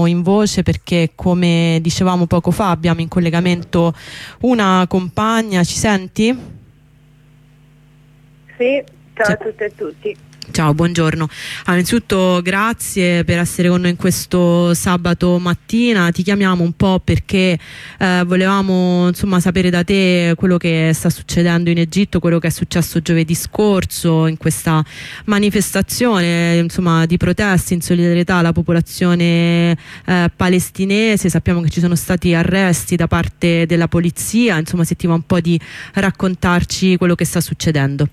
in voce perché, come dicevamo poco fa, abbiamo in collegamento una compagna. Ci senti? Sì, ciao a tutte e tutti. Ciao, buongiorno. Innanzitutto grazie per essere con noi in questo sabato mattina. Ti chiamiamo un po' perché volevamo sapere da te quello che sta succedendo in Egitto, quello che è successo giovedì scorso in questa manifestazione di proteste in solidarietà alla popolazione palestinese. Sappiamo che ci sono stati arresti da parte della polizia, se ti va un po' di raccontarci quello che sta succedendo.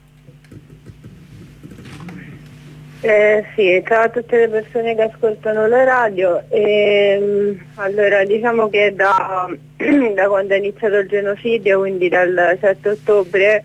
Sì, ciao a tutte le persone che ascoltano la radio. Allora, diciamo che da quando è iniziato il genocidio, quindi dal 7 ottobre,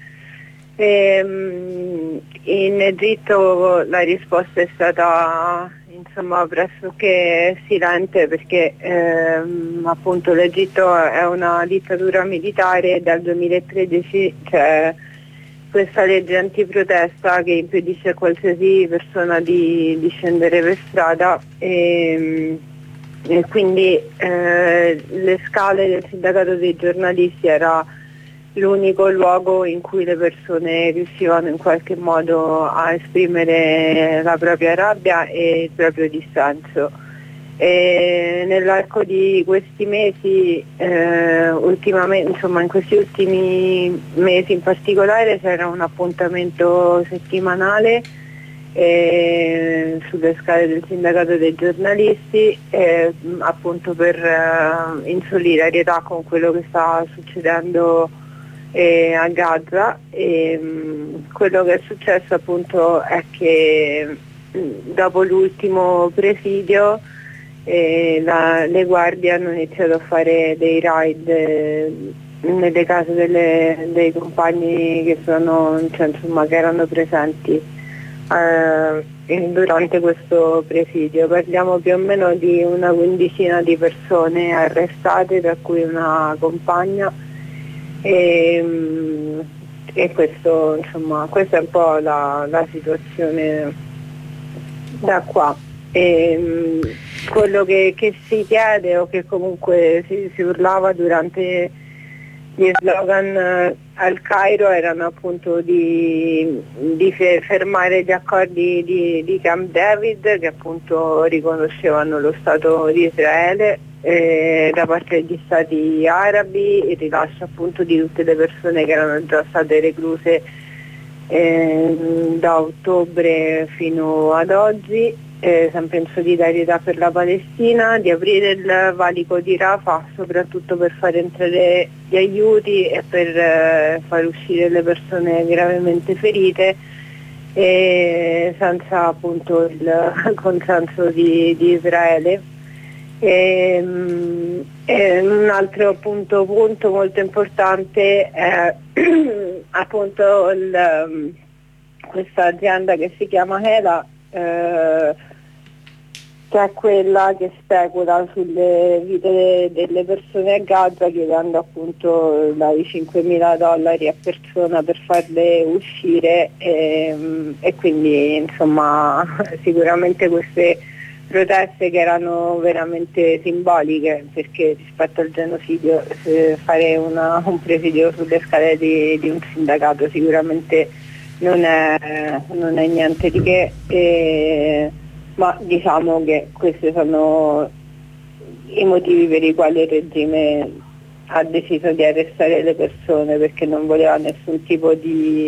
in Egitto la risposta è stata pressoché silente, perché appunto l'Egitto è una dittatura militare. Dal 2013 c'è questa legge antiprotesta che impedisce a qualsiasi persona di scendere per strada, e quindi le scale del sindacato dei giornalisti era l'unico luogo in cui le persone riuscivano in qualche modo a esprimere la propria rabbia e il proprio dissenso. E nell'arco di questi mesi, ultimamente, in questi ultimi mesi in particolare, c'era un appuntamento settimanale sulle scale del sindacato dei giornalisti, appunto in solidarietà con quello che sta succedendo a Gaza. Quello che è successo appunto è che dopo l'ultimo presidio le guardie hanno iniziato a fare dei raid nelle case dei compagni che erano presenti durante questo presidio. Parliamo più o meno di una quindicina di persone arrestate, tra cui una compagna, e questa è un po' la situazione da qua. Quello che si chiede, o che comunque si urlava durante gli slogan al Cairo, erano appunto di fermare gli accordi di Camp David, che appunto riconoscevano lo Stato di Israele da parte degli Stati arabi, il rilascio appunto di tutte le persone che erano già state recluse da ottobre fino ad oggi, sempre in solidarietà per la Palestina, di aprire il valico di Rafah soprattutto per far entrare gli aiuti e per far uscire le persone gravemente ferite, senza appunto il consenso di Israele. Un altro punto molto importante è appunto questa azienda che si chiama Hela, che è quella che specula sulle vite delle persone a Gaza, chiedendo appunto dai $5.000 a persona per farle uscire, e quindi sicuramente queste proteste, che erano veramente simboliche, perché rispetto al genocidio fare un presidio sulle scale di un sindacato sicuramente non è niente di che, ma diciamo che questi sono i motivi per i quali il regime ha deciso di arrestare le persone, perché non voleva nessun tipo di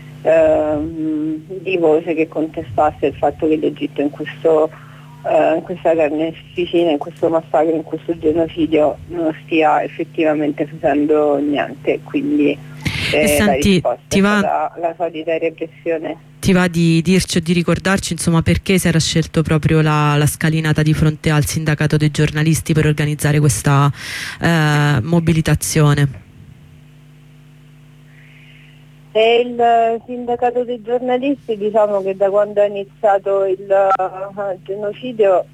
voce che contestasse il fatto che l'Egitto in questa carneficina, in questo massacro, in questo genocidio non stia effettivamente facendo niente. Quindi la risposta è stata la solita repressione. Ti va di dirci o di ricordarci perché si era scelto proprio la scalinata di fronte al sindacato dei giornalisti per organizzare questa mobilitazione? E il sindacato dei giornalisti, diciamo che da quando è iniziato il genocidio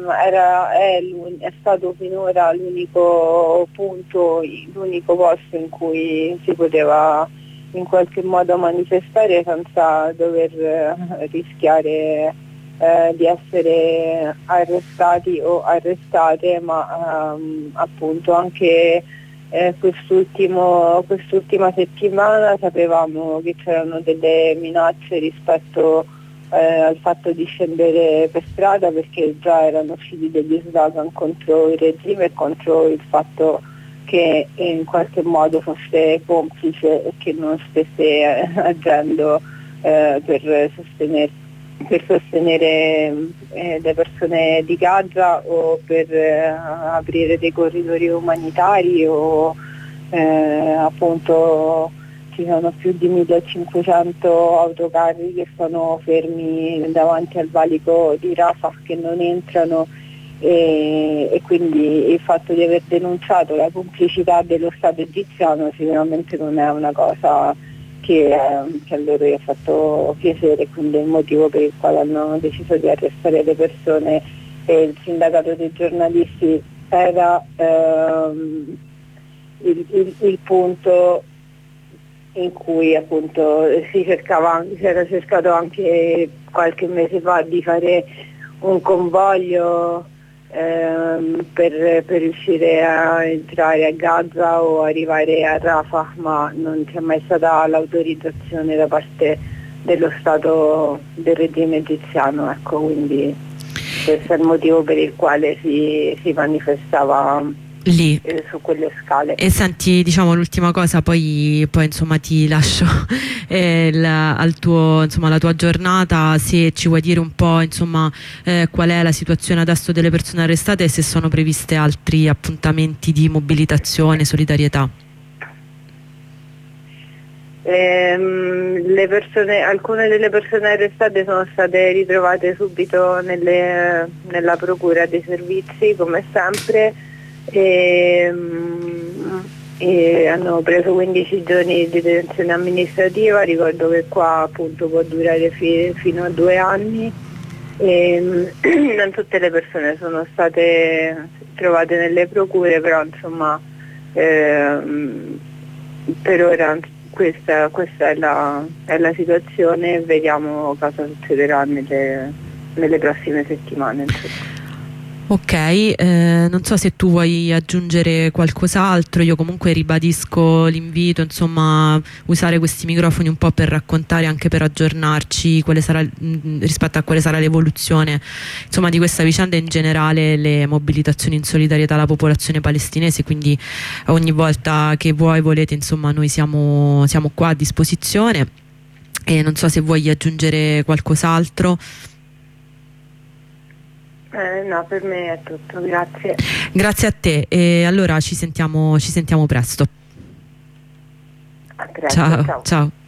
è stato finora l'unico punto, l'unico posto in cui si poteva in qualche modo manifestare senza dover rischiare di essere arrestati o arrestate, ma appunto anche quest'ultima settimana sapevamo che c'erano delle minacce rispetto al fatto di scendere per strada, perché già erano usciti degli slogan contro il regime e contro il fatto che in qualche modo fosse complice e che non stesse agendo per sostenere le persone di Gaza o per aprire dei corridoi umanitari o appunto ci sono più di 1500 autocarri che sono fermi davanti al valico di Rafah che non entrano, e quindi il fatto di aver denunciato la complicità dello Stato egiziano sicuramente non è una cosa che a loro gli ha fatto piacere, quindi è il motivo per il quale hanno deciso di arrestare le persone. E il sindacato dei giornalisti era il punto in cui appunto si era cercato anche qualche mese fa di fare un convoglio per riuscire a entrare a Gaza o arrivare a Rafah, ma non c'è mai stata l'autorizzazione da parte dello Stato del regime egiziano, ecco, quindi questo è il motivo per il quale si manifestava lì su quelle scale. E senti, diciamo l'ultima cosa, poi insomma ti lascio alla tua giornata, se ci vuoi dire un po' insomma qual è la situazione adesso delle persone arrestate e se sono previste altri appuntamenti di mobilitazione, solidarietà. Alcune delle persone arrestate sono state ritrovate subito nella procura dei servizi come sempre, e hanno preso 15 giorni di detenzione amministrativa. Ricordo che qua appunto può durare fino a 2 anni, e non tutte le persone sono state trovate nelle procure, però insomma per ora questa è la situazione, vediamo cosa succederà nelle prossime settimane, insomma. Ok, non so se tu vuoi aggiungere qualcos'altro. Io comunque ribadisco l'invito, insomma, usare questi microfoni un po' per raccontare, anche per aggiornarci rispetto a quale sarà l'evoluzione insomma di questa vicenda, in generale le mobilitazioni in solidarietà alla popolazione palestinese, quindi ogni volta che volete, insomma, noi siamo qua a disposizione, e non so se vuoi aggiungere qualcos'altro. No, per me è tutto, grazie. Grazie a te, e allora ci sentiamo presto. A presto, Ciao. Ciao.